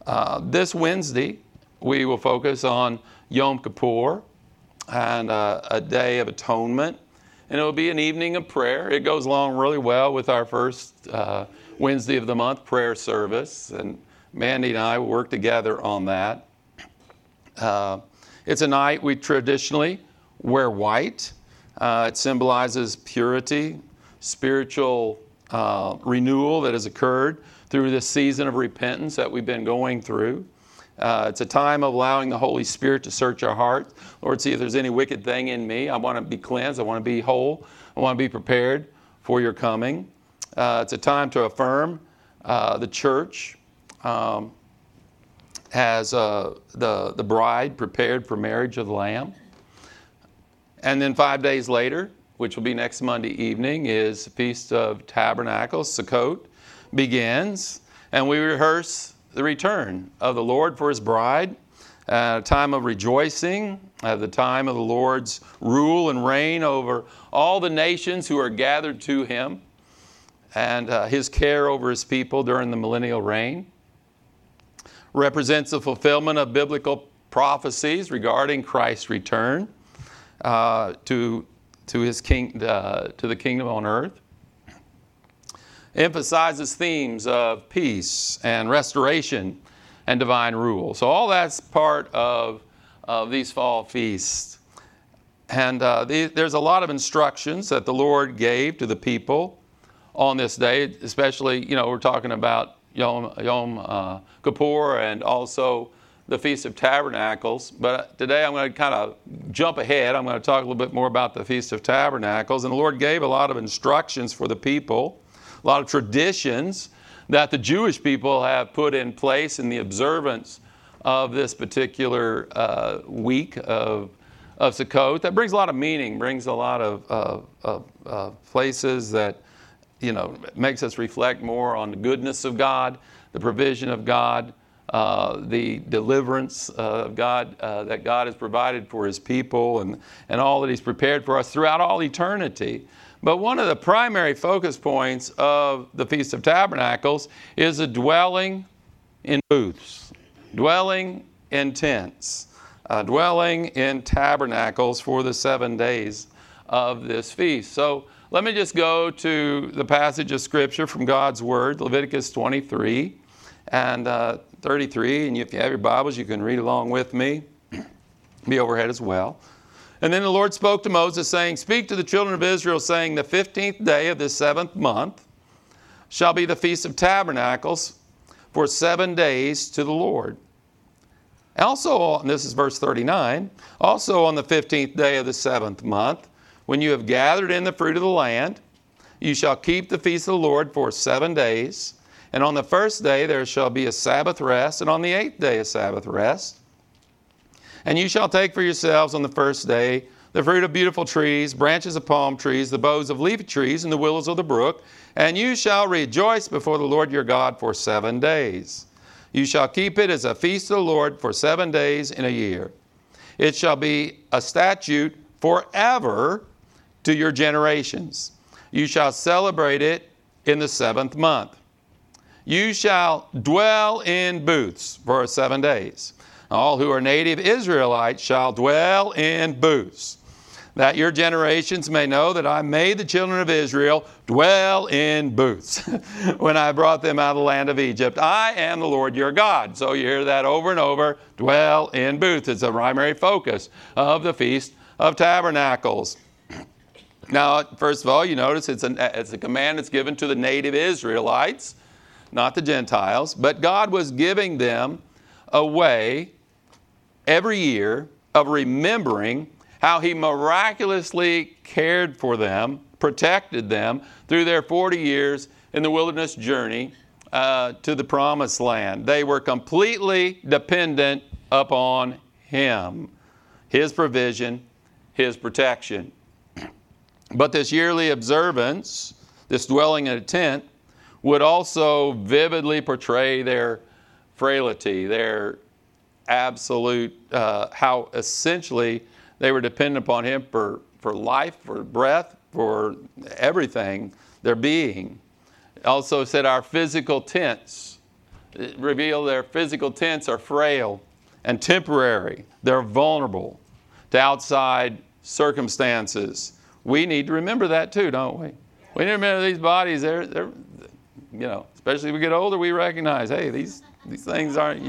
This Wednesday, we will focus on Yom Kippur and a day of atonement. And it will be an evening of prayer. It goes along really well with our first Wednesday of the month prayer service. And Mandy and I will work together on that. It's a night we traditionally wear white. It symbolizes purity, spiritual renewal that has occurred through this season of repentance that we've been going through. It's a time of allowing the Holy Spirit to search our hearts. Lord, see if there's any wicked thing in me. I want to be cleansed. I want to be whole. I want to be prepared for your coming. It's a time to affirm the church as the bride prepared for marriage of the Lamb. And then 5 days later, which will be next Monday evening, is the Feast of Tabernacles. Sukkot begins, and we rehearse the return of the Lord for his bride, a time of rejoicing, the time of the Lord's rule and reign over all the nations who are gathered to him, and his care over his people during the millennial reign. Represents the fulfillment of biblical prophecies regarding Christ's return to the kingdom on earth. Emphasizes themes of peace and restoration and divine rule. So all that's part of these fall feasts. And there's a lot of instructions that the Lord gave to the people on this day, especially, we're talking about Yom Kippur and also the Feast of Tabernacles. But today I'm going to kind of jump ahead. I'm going to talk a little bit more about the Feast of Tabernacles. And the Lord gave a lot of instructions for the people, a lot of traditions that the Jewish people have put in place in the observance of this particular week of Sukkot. That brings a lot of meaning, brings a lot of places that, makes us reflect more on the goodness of God, the provision of God, the deliverance of God that God has provided for his people and all that he's prepared for us throughout all eternity. But one of the primary focus points of the Feast of Tabernacles is a dwelling in booths, dwelling in tents, dwelling in tabernacles for the 7 days of this feast. So let me just go to the passage of Scripture from God's Word, Leviticus 23 and 33. And if you have your Bibles, you can read along with me. Be overhead as well. And then the Lord spoke to Moses, saying, "Speak to the children of Israel, saying, the 15th day of this 7th month shall be the Feast of Tabernacles for 7 days to the Lord. Also," and this is verse 39, "also on the 15th day of the 7th month, when you have gathered in the fruit of the land, you shall keep the feast of the Lord for 7 days. And on the first day there shall be a Sabbath rest, and on the 8th day a Sabbath rest. And you shall take for yourselves on the first day the fruit of beautiful trees, branches of palm trees, the boughs of leafy trees, and the willows of the brook. And you shall rejoice before the Lord your God for 7 days. You shall keep it as a feast of the Lord for 7 days in a year. It shall be a statute forever to your generations. You shall celebrate it in the 7th month. You shall dwell in booths for 7 days. All who are native Israelites shall dwell in booths, that your generations may know that I made the children of Israel dwell in booths when I brought them out of the land of Egypt. I am the Lord your God." So you hear that over and over, dwell in booths. It's a primary focus of the Feast of Tabernacles. Now, first of all, you notice it's a command that's given to the native Israelites, not the Gentiles. But God was giving them a way every year of remembering how he miraculously cared for them, protected them through their 40 years in the wilderness journey to the promised land. They were completely dependent upon him, his provision, his protection. But this yearly observance, this dwelling in a tent, would also vividly portray their frailty, their absolute, how essentially they were dependent upon him for life, for breath, for everything, their being. It also said our physical tents reveal their physical tents are frail and temporary. They're vulnerable to outside circumstances. We need to remember that too, don't we? We need to remember these bodies, they're especially as we get older, we recognize, hey, these things aren't,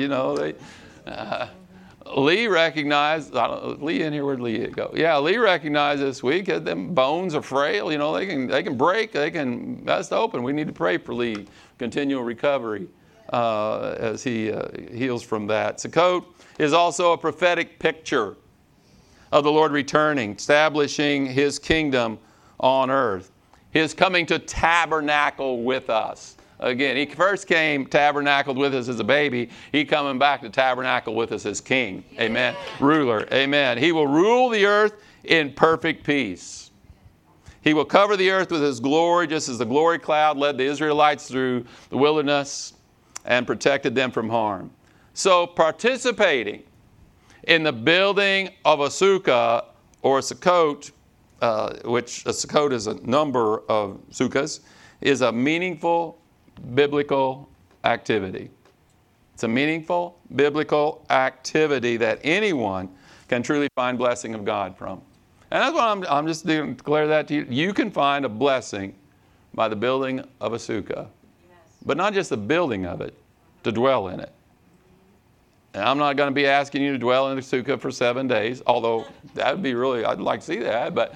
Lee recognized, Lee in here, where'd Lee go? Yeah, Lee recognized this week that them bones are frail, they can break, they can bust open. We need to pray for Lee, continual recovery as he heals from that. Sukkot is also a prophetic picture of the Lord returning, establishing His kingdom on earth. His coming to tabernacle with us. Again, He first came, tabernacled with us as a baby. He coming back to tabernacle with us as King. Amen. Ruler. Amen. He will rule the earth in perfect peace. He will cover the earth with His glory, just as the glory cloud led the Israelites through the wilderness and protected them from harm. So participating in the building of a sukkah or a sukkot, which a sukkot is a number of sukkahs, is a meaningful biblical activity. It's a meaningful biblical activity that anyone can truly find blessing of God from. And that's what I'm just going to declare that to you. You can find a blessing by the building of a sukkah. But not just the building of it, to dwell in it. And I'm not going to be asking you to dwell in the sukkah for 7 days, although that would be really, I'd like to see that, but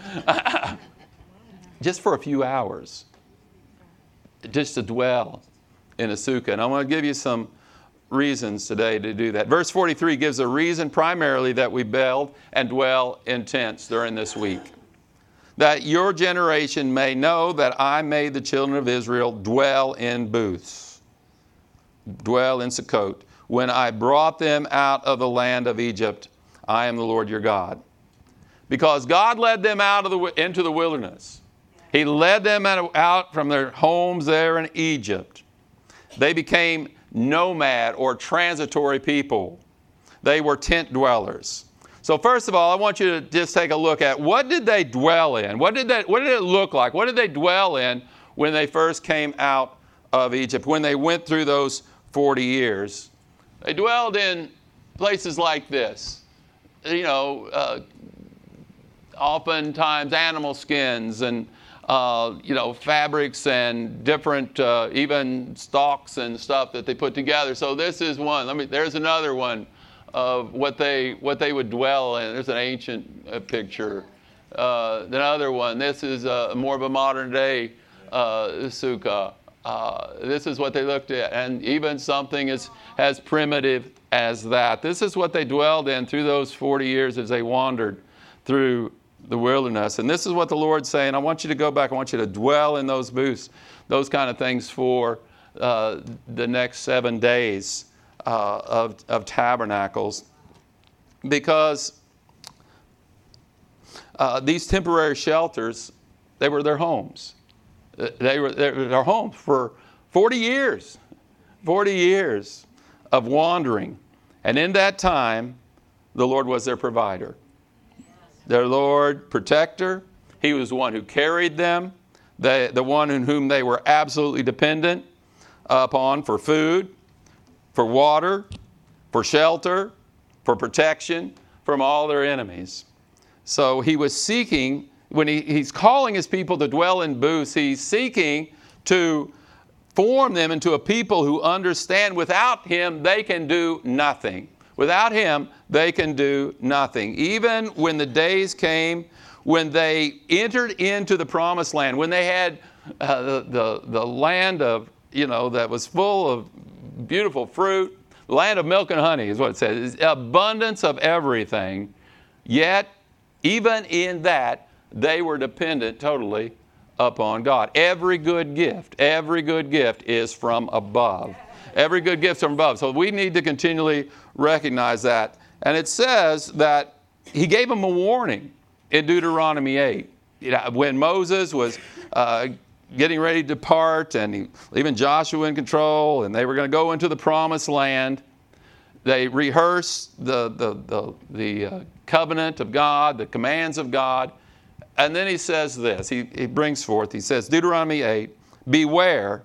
just for a few hours. Just to dwell in a sukkah. And I want to give you some reasons today to do that. Verse 43 gives a reason primarily that we build and dwell in tents during this week. That your generation may know that I made the children of Israel dwell in booths, dwell in Sukkot. When I brought them out of the land of Egypt, I am the Lord your God. Because God led them out into the wilderness. He led them out from their homes there in Egypt. They became nomad or transitory people. They were tent dwellers. So first of all, I want you to just take a look at what did they dwell in? What did it look like? What did they dwell in when they first came out of Egypt, when they went through those 40 years? They dwelled in places like this. Oftentimes animal skins and fabrics and different even stalks and stuff that they put together. So this is one. There's another one of what they would dwell in. There's an ancient picture. Another one. This is more of a modern day sukkah. This is what they looked at, and even something as primitive as that. This is what they dwelled in through those 40 years as they wandered through the wilderness. And this is what the Lord's saying. I want you to go back. I want you to dwell in those booths, those kind of things for the next 7 days of tabernacles. Because these temporary shelters, they were their homes. They were their homes for 40 years. 40 years of wandering. And in that time, the Lord was their provider. Their Lord, protector. He was the one who carried them, the one in whom they were absolutely dependent upon for food, for water, for shelter, for protection from all their enemies. So he was seeking, when he's calling his people to dwell in booths, he's seeking to form them into a people who understand without him they can do nothing. Without him, they can do nothing. Even when the days came when they entered into the promised land, when they had the land of, that was full of beautiful fruit, land of milk and honey is what it says, abundance of everything. Yet, even in that, they were dependent totally upon God. Every good gift is from above. Every good gift from above. So we need to continually recognize that. And it says that he gave them a warning in Deuteronomy 8. When Moses was getting ready to depart, and leaving Joshua in control, and they were going to go into the promised land, they rehearsed the covenant of God, the commands of God. And then he says this, he brings forth, he says, Deuteronomy 8, beware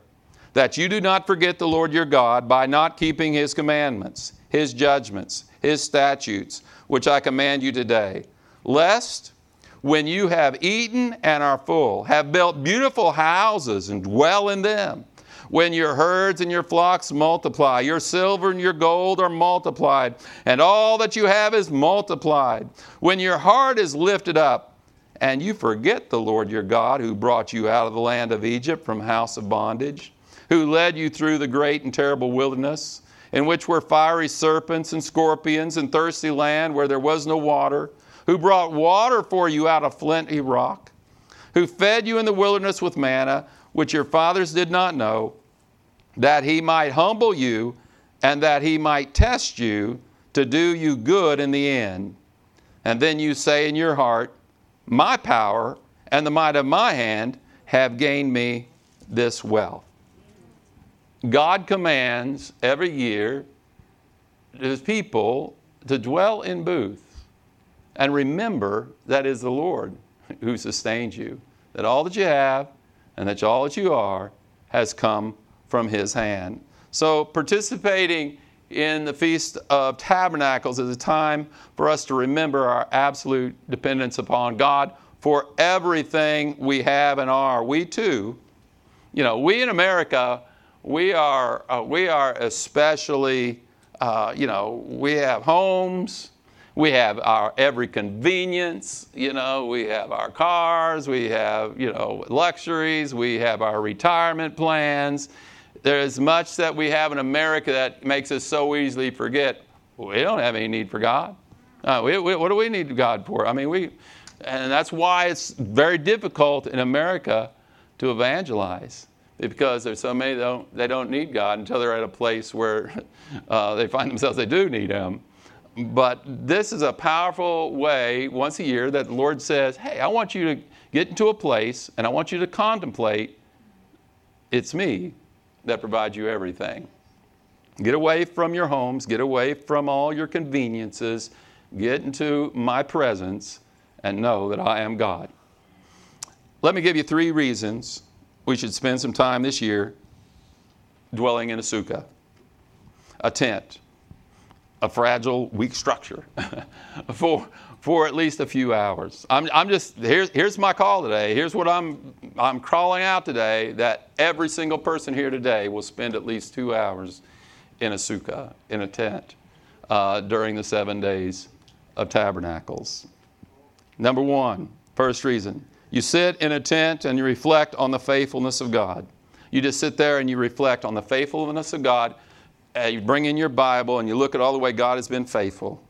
that you do not forget the Lord your God by not keeping His commandments, His judgments, His statutes, which I command you today, lest when you have eaten and are full, have built beautiful houses and dwell in them, when your herds and your flocks multiply, your silver and your gold are multiplied, and all that you have is multiplied, when your heart is lifted up, and you forget the Lord your God, who brought you out of the land of Egypt from house of bondage, who led you through the great and terrible wilderness, in which were fiery serpents and scorpions and thirsty land where there was no water, who brought water for you out of flinty rock, who fed you in the wilderness with manna, which your fathers did not know, that He might humble you and that He might test you to do you good in the end. And then you say in your heart, my power and the might of my hand have gained me this wealth. God commands every year His people to dwell in booths and remember that it is the Lord who sustains you, that all that you have and that all that you are has come from His hand. So participating in the Feast of Tabernacles is a time for us to remember our absolute dependence upon God for everything we have and are. We too, we in America, we are especially, we have homes, we have our every convenience, we have our cars, we have, luxuries, we have our retirement plans. There's much that we have in America that makes us so easily forget we don't have any need for God. What do we need God for? And that's why it's very difficult in America to evangelize, because there's so many they don't need God until they're at a place where they find themselves they do need Him. But this is a powerful way once a year that the Lord says, hey, I want you to get into a place and I want you to contemplate, it's me that provides you everything. Get away from your homes, get away from all your conveniences, get into my presence and know that I am God. Let me give you 3 reasons we should spend some time this year dwelling in a sukkah, a tent, a fragile, weak structure for at least a few hours. Here's my call today. Here's what I'm calling out today, that every single person here today will spend at least 2 hours in a sukkah, in a tent, during the 7 days of tabernacles. Number 1, first reason, you sit in a tent and you reflect on the faithfulness of God. You just sit there and you reflect on the faithfulness of God. You bring in your Bible and you look at all the way God has been faithful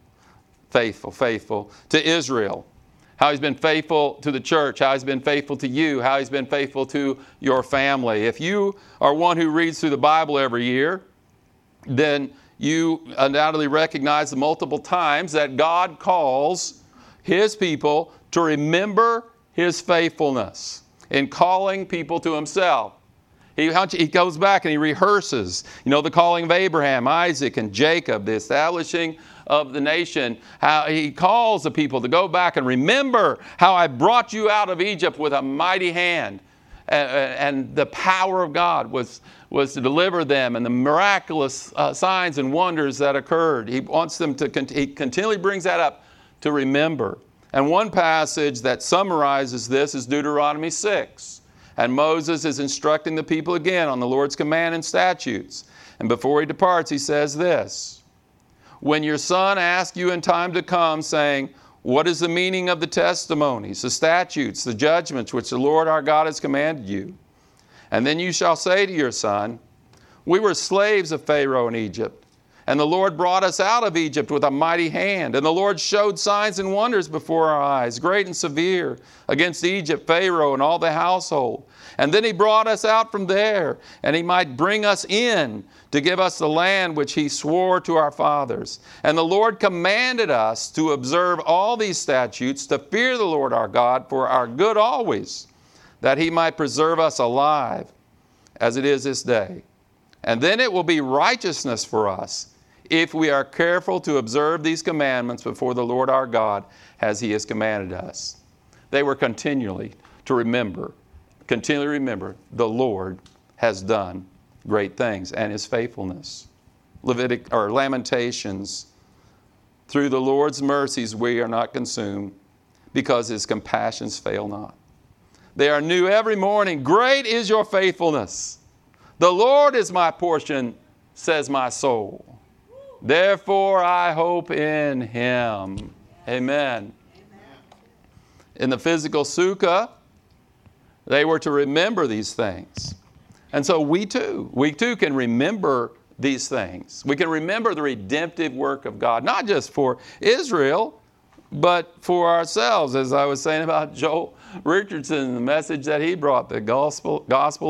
to Israel, how He's been faithful to the church, how He's been faithful to you, how He's been faithful to your family. If you are one who reads through the Bible every year, then you undoubtedly recognize the multiple times that God calls His people to remember His faithfulness in calling people to Himself. He goes back and he rehearses, the calling of Abraham, Isaac, and Jacob, the establishing of the nation. How He calls the people to go back and remember how I brought you out of Egypt with a mighty hand. And the power of God was to deliver them, and the miraculous signs and wonders that occurred. He wants them He continually brings that up to remember. And one passage that summarizes this is Deuteronomy 6. And Moses is instructing the people again on the Lord's command and statutes. And before he departs, he says this: when your son asks you in time to come, saying, what is the meaning of the testimonies, the statutes, the judgments which the Lord our God has commanded you? And then you shall say to your son, we were slaves of Pharaoh in Egypt, and the Lord brought us out of Egypt with a mighty hand. And the Lord showed signs and wonders before our eyes, great and severe, against Egypt, Pharaoh, and all the household. And then He brought us out from there, and He might bring us in to give us the land which He swore to our fathers. And the Lord commanded us to observe all these statutes, to fear the Lord our God for our good always, that He might preserve us alive, as it is this day. And then it will be righteousness for us, if we are careful to observe these commandments before the Lord our God, as He has commanded us. They were continually remember, the Lord has done great things and his faithfulness. Lamentations. Through the Lord's mercies we are not consumed, because his compassions fail not. They are new every morning. Great is your faithfulness. The Lord is my portion, says my soul. Therefore I hope in him. Amen. In the physical sukkah, they were to remember these things. And so we too can remember these things. We can remember the redemptive work of God, not just for Israel, but for ourselves. As I was saying about Joel Richardson, the message that he brought, the gospel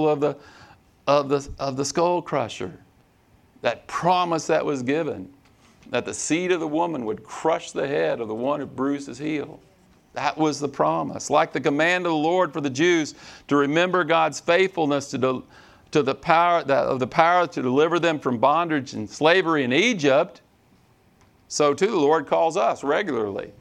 of the skull crusher, that promise that was given, that the seed of the woman would crush the head of the one who bruised his heel. That was the promise. Like the command of the Lord for the Jews to remember God's faithfulness to the power to deliver them from bondage and slavery in Egypt, so too the Lord calls us regularly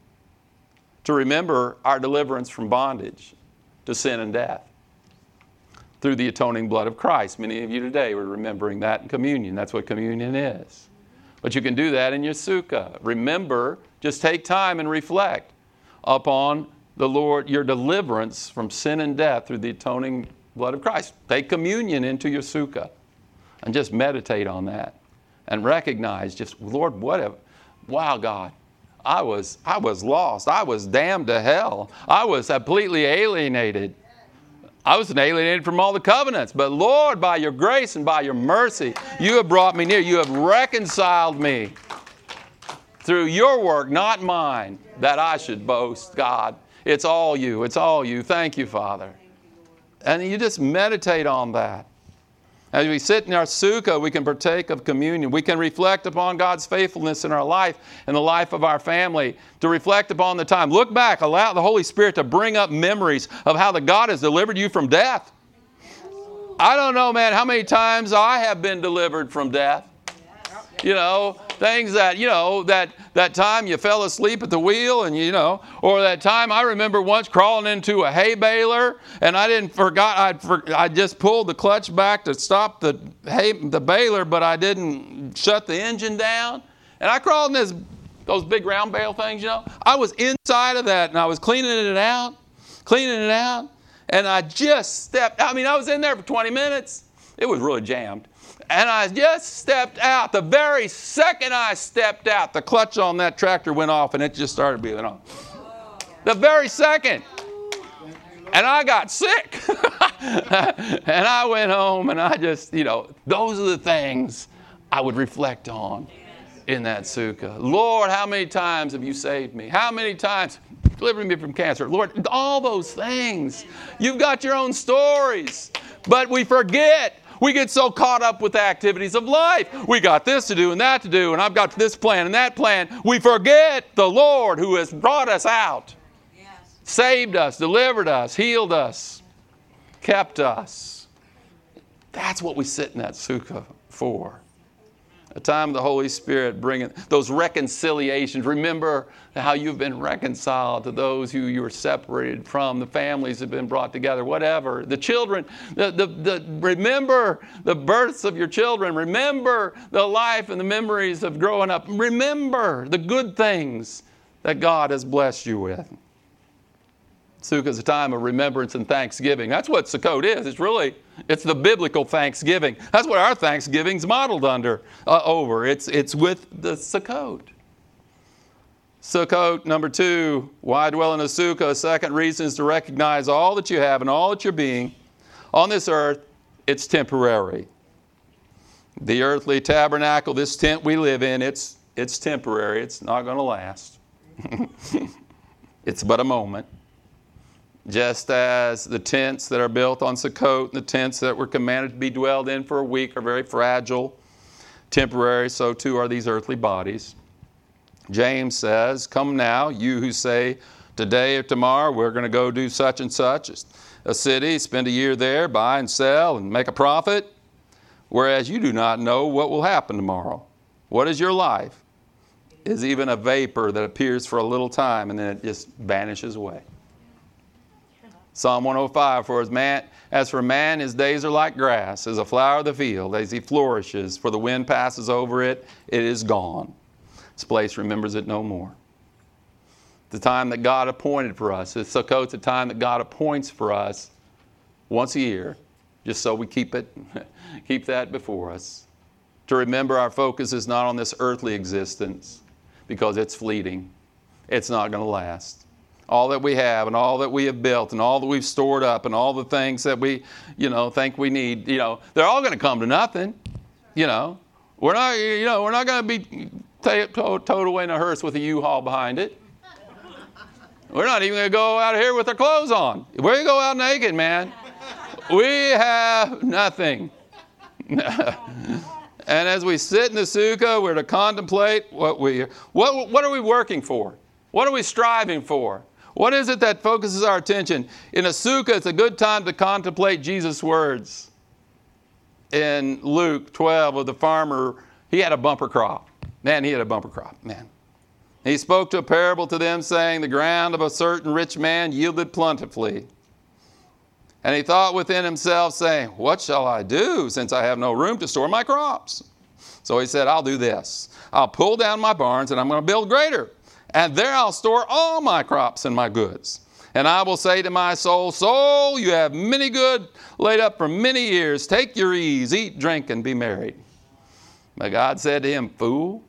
to remember our deliverance from bondage to sin and death through the atoning blood of Christ. Many of you today were remembering that in communion. That's what communion is. But you can do that in your sukkah. Remember, just take time and reflect upon the Lord, your deliverance from sin and death through the atoning blood of Christ. Take communion into your sukkah and just meditate on that and recognize just, Lord, wow, God, I was lost. I was damned to hell. I was completely alienated. I was alienated from all the covenants. But Lord, by your grace and by your mercy, you have brought me near. You have reconciled me through your work, not mine, that I should boast, God. It's all you. It's all you. Thank you, Father. And you just meditate on that. As we sit in our sukkah, we can partake of communion. We can reflect upon God's faithfulness in our life and the life of our family, to reflect upon the time. Look back, allow the Holy Spirit to bring up memories of how the God has delivered you from death. I don't know, man, how many times I have been delivered from death. You know, things that, that time you fell asleep at the wheel and, or that time I remember once crawling into a hay baler and I just pulled the clutch back to stop the baler, but I didn't shut the engine down. And I crawled in those big round bale things, I was inside of that and I was cleaning it out. And I just stepped, I was in there for 20 minutes. It was really jammed. And I just stepped out. The very second I stepped out, the clutch on that tractor went off and it just started being on. The very second. And I got sick. And I went home and I just, those are the things I would reflect on in that sukkah. Lord, how many times have you saved me? How many times delivered me from cancer? Lord, all those things. You've got your own stories. But we forget. We get so caught up with the activities of life. We got this to do and that to do, and I've got this plan and that plan. We forget the Lord who has brought us out, saved us, delivered us, healed us, kept us. That's what we sit in that sukkah for. A time of the Holy Spirit bringing those reconciliations. Remember how you've been reconciled to those who you were separated from. The families have been brought together, whatever. The children, remember the births of your children. Remember the life and the memories of growing up. Remember the good things that God has blessed you with. Sukkah is a time of remembrance and thanksgiving. That's what Sukkot is. It's the biblical thanksgiving. That's what our Thanksgiving's modeled over. It's with the Sukkot. Sukkot, number 2, why dwell in a sukkah? A second reason is to recognize all that you have and all that you're being. On this earth, it's temporary. The earthly tabernacle, this tent we live in, it's temporary. It's not going to last. It's but a moment. Just as the tents that are built on Sukkot and the tents that were commanded to be dwelled in for a week are very fragile, temporary, so too are these earthly bodies. James says, come now, you who say, today or tomorrow we're going to go do such and such a city, spend a year there, buy and sell and make a profit, whereas you do not know what will happen tomorrow. What is your life? Is even a vapor that appears for a little time and then it just vanishes away. Psalm 105, as for man, his days are like grass, as a flower of the field, as he flourishes, for the wind passes over it, it is gone. Its place remembers it no more. The time that God appointed for us. Sukkot's the time that God appoints for us once a year, just so we keep that before us. To remember our focus is not on this earthly existence, because it's fleeting. It's not going to last. All that we have and all that we have built and all that we've stored up and all the things that we, think we need, they're all going to come to nothing. We're not going to be towed away in a hearse with a U-Haul behind it. We're not even going to go out here with our clothes on. We're going to go out naked, man. We have nothing. And as we sit in the sukkah, we're to contemplate what are we working for? What are we striving for? What is it that focuses our attention? In a sukkah, it's a good time to contemplate Jesus' words. In Luke 12, of the farmer, he had a bumper crop. Man, he had a bumper crop, man. He spoke to a parable to them, saying, the ground of a certain rich man yielded plentifully. And he thought within himself, saying, what shall I do, since I have no room to store my crops? So he said, I'll do this. I'll pull down my barns, and I'm going to build greater. And there I'll store all my crops and my goods. And I will say to my soul, soul, you have many good laid up for many years. Take your ease, eat, drink, and be merry. But God said to him, fool,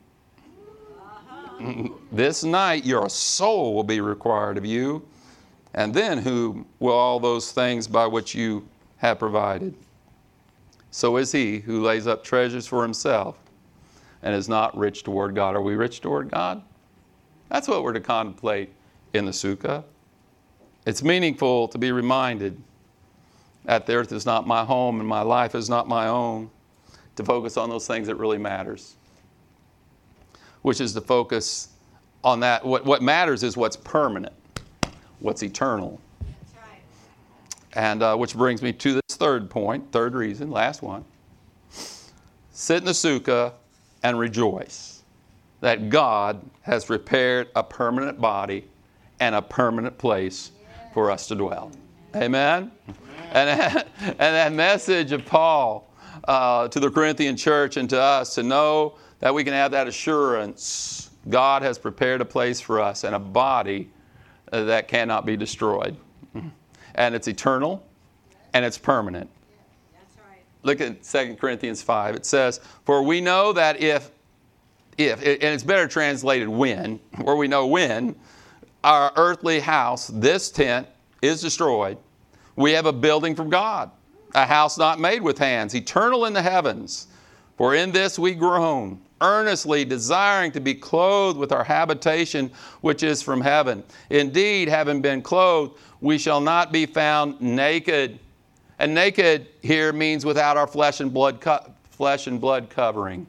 this night your soul will be required of you. And then who will all those things by which you have provided? So is he who lays up treasures for himself and is not rich toward God. Are we rich toward God? That's what we're to contemplate in the sukkah. It's meaningful to be reminded that the earth is not my home and my life is not my own, to focus on those things that really matters, which is to focus on that. What matters is what's permanent, what's eternal. That's right. And which brings me to this third point, third reason, last one. Sit in the sukkah and rejoice that God has prepared a permanent body and a permanent place for us to dwell. Amen? And that message of Paul to the Corinthian church and to us, to know that we can have that assurance. God has prepared a place for us and a body that cannot be destroyed. And it's eternal and it's permanent. That's right. Look at 2 Corinthians 5. It says, for we know that if, and it's better translated when, where we know when, our earthly house, this tent, is destroyed, we have a building from God, a house not made with hands, eternal in the heavens. For in this we groan, earnestly desiring to be clothed with our habitation, which is from heaven. Indeed, having been clothed, we shall not be found naked. And naked here means without our flesh and blood covering.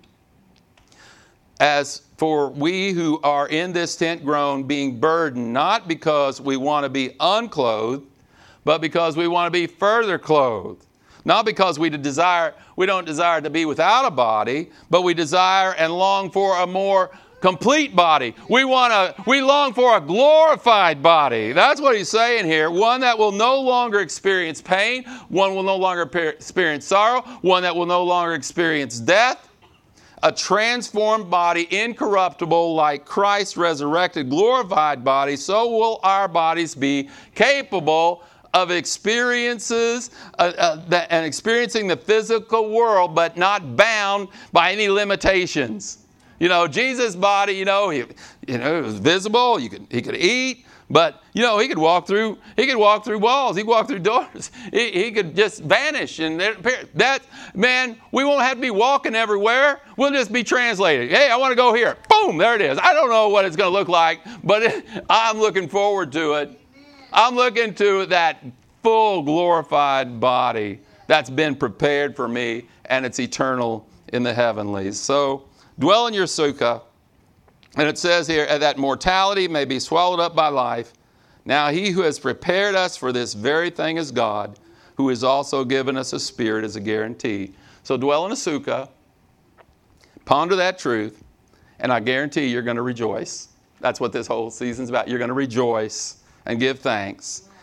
As for we who are in this tent groan, being burdened, not because we want to be unclothed, but because we want to be further clothed. Not because we don't desire to be without a body, but we desire and long for a more complete body. We long for a glorified body. That's what he's saying here. One that will no longer experience pain. One will no longer experience sorrow. One that will no longer experience death. A transformed body, incorruptible, like Christ's resurrected, glorified body, so will our bodies be capable of experiences and experiencing the physical world, but not bound by any limitations. Jesus' body, it was visible. He could eat, but he could walk through walls. He could walk through doors. He could just vanish, and we won't have to be walking everywhere. We'll just be translated. Hey, I want to go here. Boom, there it is. I don't know what it's going to look like, but I'm looking forward to it. I'm looking to that full glorified body that's been prepared for me, and it's eternal in the heavenlies. So dwell in your sukkah. And it says here that mortality may be swallowed up by life. Now he who has prepared us for this very thing is God, who has also given us a spirit as a guarantee. So dwell in a sukkah, ponder that truth, and I guarantee you're going to rejoice. That's what this whole season's about. You're going to rejoice and give thanks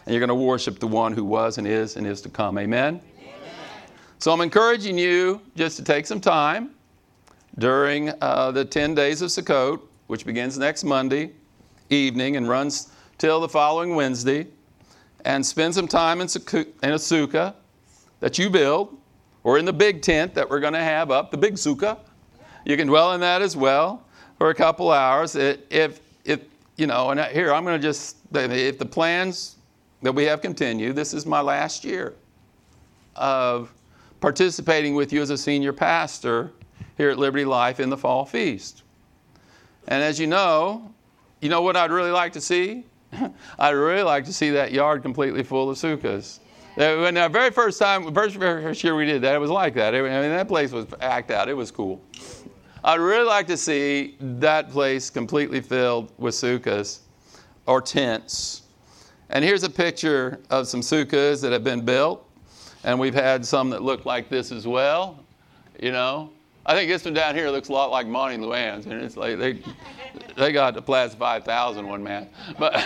and you're going to worship the one who was and is to come. Amen? So I'm encouraging you just to take some time during the 10 days of Sukkot, which begins next Monday evening and runs till the following Wednesday, and spend some time in a sukkah that you build, or in the big tent that we're going to have up, the big sukkah. You can dwell in that as well for a couple hours. If you know, and here I'm going to just, if the plans that we have continue, this is my last year of participating with you as a senior pastor here at Liberty Life in the Fall Feast. And as you know what I'd really like to see? I'd really like to see that yard completely full of sukkahs. When the very first year we did that, it was like that. I mean, that place was packed out. It was cool. I'd really like to see that place completely filled with sukkahs or tents. And here's a picture of some sukkahs that have been built. And we've had some that look like this as well. You know, I think this one down here looks a lot like Monty Luann's. And it's like they got the Plaza 5000 one, man. But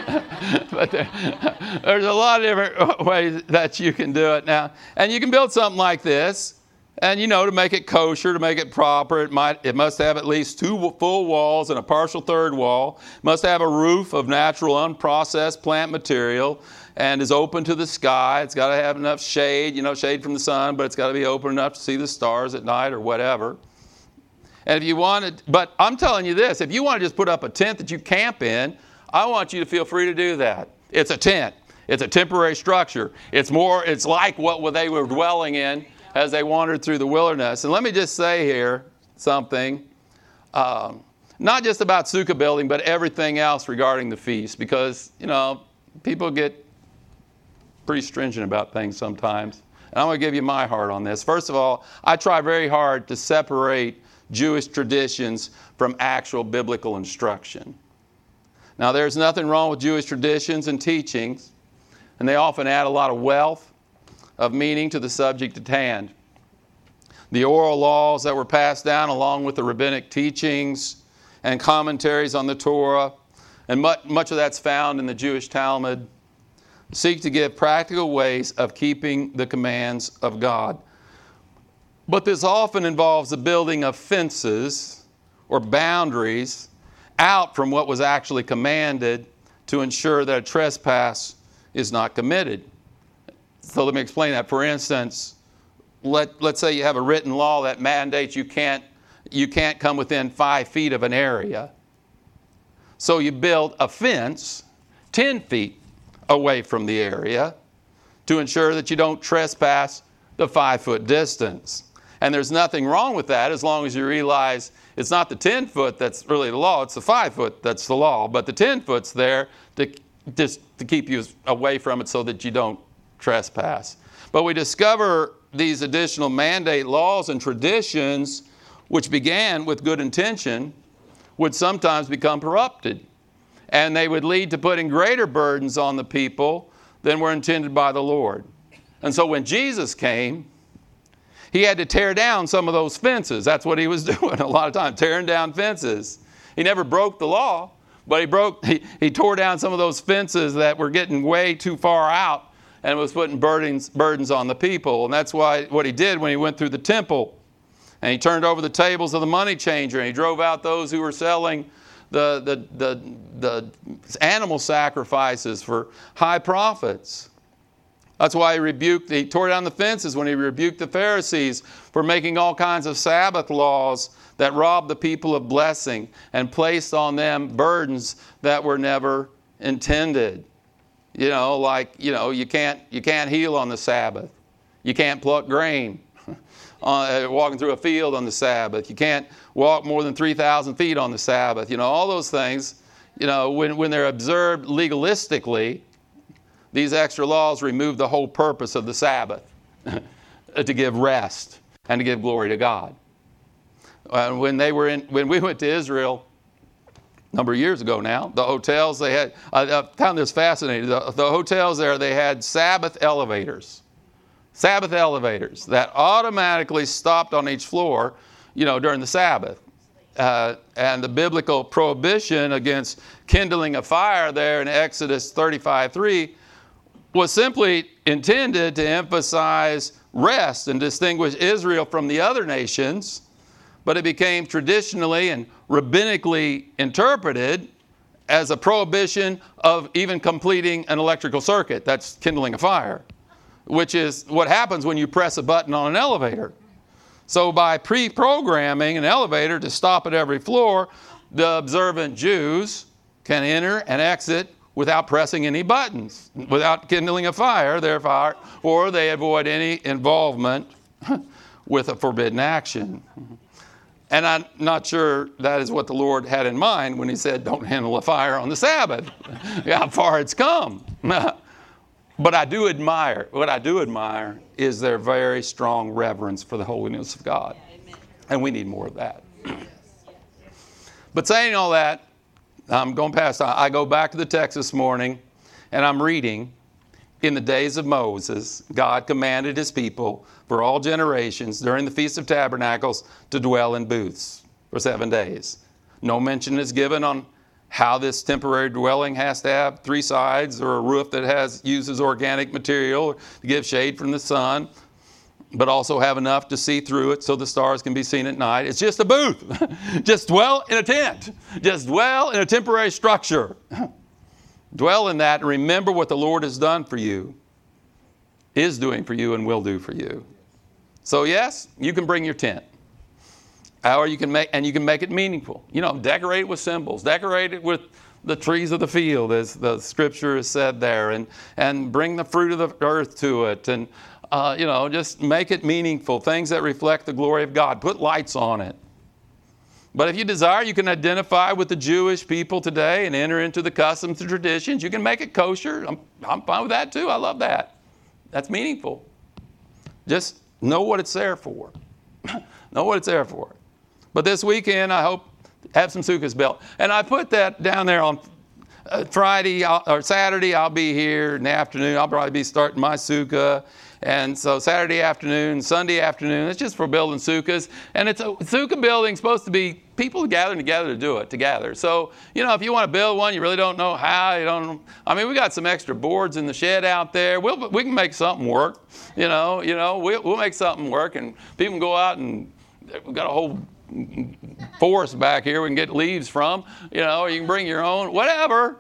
there's a lot of different ways that you can do it now. And you can build something like this. And, to make it kosher, to make it proper, it must have at least 2 full walls and a partial third wall. It must have a roof of natural, unprocessed plant material and is open to the sky. It's got to have enough shade, shade from the sun, but it's got to be open enough to see the stars at night or whatever. And but I'm telling you this, if you want to just put up a tent that you camp in, I want you to feel free to do that. It's a tent. It's a temporary structure. It's like what they were dwelling in as they wandered through the wilderness. And let me just say here something, not just about sukkah building, but everything else regarding the feast, because, people get pretty stringent about things sometimes. And I'm going to give you my heart on this. First of all, I try very hard to separate Jewish traditions from actual biblical instruction. Now, there's nothing wrong with Jewish traditions and teachings, and they often add a lot of wealth of meaning to the subject at hand. The oral laws that were passed down along with the rabbinic teachings and commentaries on the Torah, and much of that's found in the Jewish Talmud, seek to give practical ways of keeping the commands of God. But this often involves the building of fences or boundaries out from what was actually commanded to ensure that a trespass is not committed. So let me explain that. For instance, let's say you have a written law that mandates you can't come within 5 feet of an area. So you build a fence 10 feet away from the area to ensure that you don't trespass the 5-foot distance. And there's nothing wrong with that as long as you realize it's not the 10 foot that's really the law, it's the 5 foot that's the law. But the 10 foot's there to keep you away from it so that you don't trespass. But we discover these additional mandate laws and traditions, which began with good intention, would sometimes become corrupted. And they would lead to putting greater burdens on the people than were intended by the Lord. And so when Jesus came, he had to tear down some of those fences. That's what he was doing a lot of times, tearing down fences. He never broke the law, but he tore down some of those fences that were getting way too far out and was putting burdens on the people. And that's what he did when he went through the temple. And he turned over the tables of the money changer, and he drove out those who were selling the animal sacrifices for high profits. That's why he tore down the fences when he rebuked the Pharisees for making all kinds of Sabbath laws that robbed the people of blessing and placed on them burdens that were never intended. You can't heal on the Sabbath. You can't pluck grain walking through a field on the Sabbath. You can't walk more than 3,000 feet on the Sabbath. All those things, when they're observed legalistically, these extra laws remove the whole purpose of the Sabbath, to give rest and to give glory to God. When we went to Israel a number of years ago now, the hotels they had, I found this fascinating. The hotels there, they had Sabbath elevators that automatically stopped on each floor, during the Sabbath. And the biblical prohibition against kindling a fire there in Exodus 35:3 was simply intended to emphasize rest and distinguish Israel from the other nations, but it became traditionally and rabbinically interpreted as a prohibition of even completing an electrical circuit. That's kindling a fire, which is what happens when you press a button on an elevator. So by pre-programming an elevator to stop at every floor, the observant Jews can enter and exit without pressing any buttons, without kindling a fire, therefore, or they avoid any involvement with a forbidden action. And I'm not sure that is what the Lord had in mind when he said, don't handle a fire on the Sabbath. How far it's come. But I do admire, what I do admire is their very strong reverence for the holiness of God. And we need more of that. But saying all that, I'm going past, I go back to the text this morning, and I'm reading, in the days of Moses, God commanded his people for all generations during the Feast of Tabernacles to dwell in booths for 7 days. No mention is given on how this temporary dwelling has to have 3 sides or a roof that uses organic material to give shade from the sun, but also have enough to see through it so the stars can be seen at night. It's just a booth. Just dwell in a tent. Just dwell in a temporary structure. Dwell in that and remember what the Lord has done for you, is doing for you, and will do for you. So yes, you can bring your tent. Or you can make it meaningful. Decorate it with symbols. Decorate it with the trees of the field, as the scripture has said there, and bring the fruit of the earth to it, and just make it meaningful. Things that reflect the glory of God. Put lights on it. But if you desire, you can identify with the Jewish people today and enter into the customs and traditions. You can make it kosher. I'm fine with that too. I love that. That's meaningful. Just know what it's there for. Know what it's there for. But this weekend, I hope have some sukkahs built. And I put that down there on Friday or Saturday. I'll be here in the afternoon. I'll probably be starting my sukkah. And so Saturday afternoon, Sunday afternoon, it's just for building sukkahs. And it's a sukkah building supposed to be people gathering together to do it together. So, if you want to build one, you really don't know how. We got some extra boards in the shed out there. We can make something work. We'll make something work, and people can go out, and we've got a whole forest back here we can get leaves from. You can bring your own, whatever.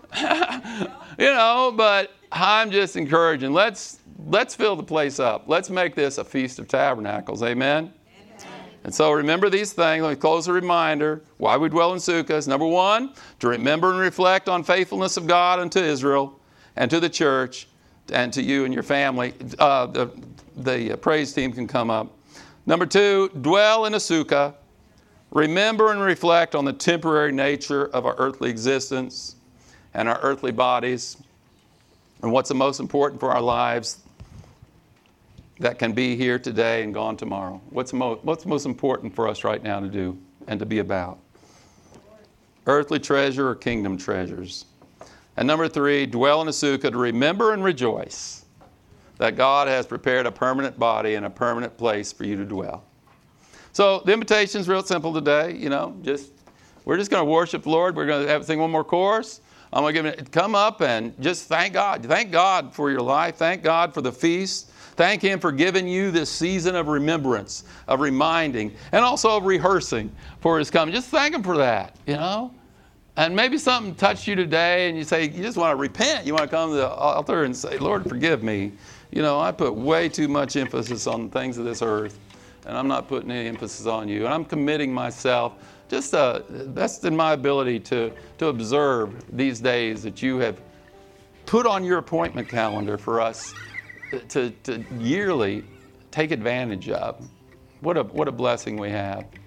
But I'm just encouraging. Let's fill the place up. Let's make this a Feast of Tabernacles. Amen? And so remember these things. Let me close a reminder why we dwell in sukkahs. Number 1, to remember and reflect on faithfulness of God unto Israel and to the church and to you and your family. The praise team can come up. Number 2, dwell in a sukkah. Remember and reflect on the temporary nature of our earthly existence and our earthly bodies and what's the most important for our lives that can be here today and gone tomorrow. What's most important for us right now to do and to be about? Earthly treasure or kingdom treasures? And number 3, dwell in a sukkah to remember and rejoice that God has prepared a permanent body and a permanent place for you to dwell. So the invitation's real simple today. We're just going to worship the Lord. We're going to sing one more chorus. I'm going to come up and just thank God. Thank God for your life. Thank God for the feast. Thank Him for giving you this season of remembrance, of reminding, and also of rehearsing for His coming. Just thank Him for that, And maybe something touched you today and you say, you just want to repent. You want to come to the altar and say, Lord, forgive me. I put way too much emphasis on the things of this earth, and I'm not putting any emphasis on you. And I'm committing myself, that's in my ability to observe these days that you have put on your appointment calendar for us to yearly take advantage of. What a blessing we have.